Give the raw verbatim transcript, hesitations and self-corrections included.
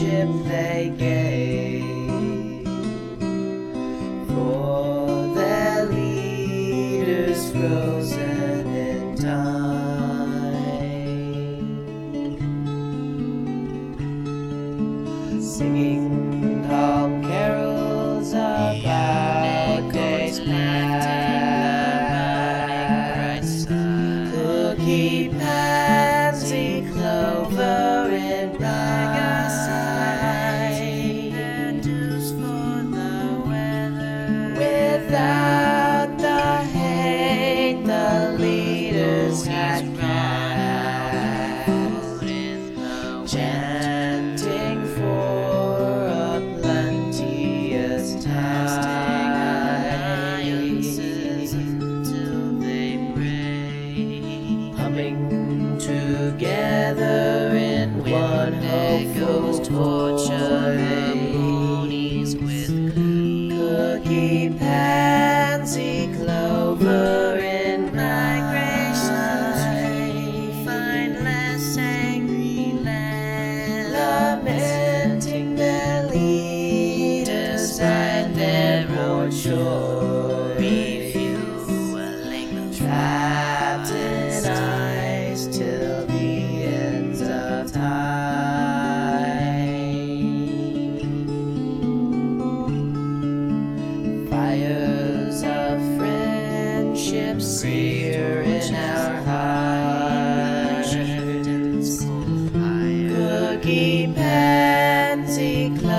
friendship they gave for their leaders frozen in time, singing calm carols about days past, cookie, pansy, clover, and rye, without the hate the leaders had cast, chanting for a plenteous tide, humming together in one hopeful harmonies with cookie, pansy, clover, in migration, find less angry land, lamenting their leaders and their own shore, refueling, trapped in ice till the ends of time. Fires of friendship sear in our hearts, cookie, pansy, clover,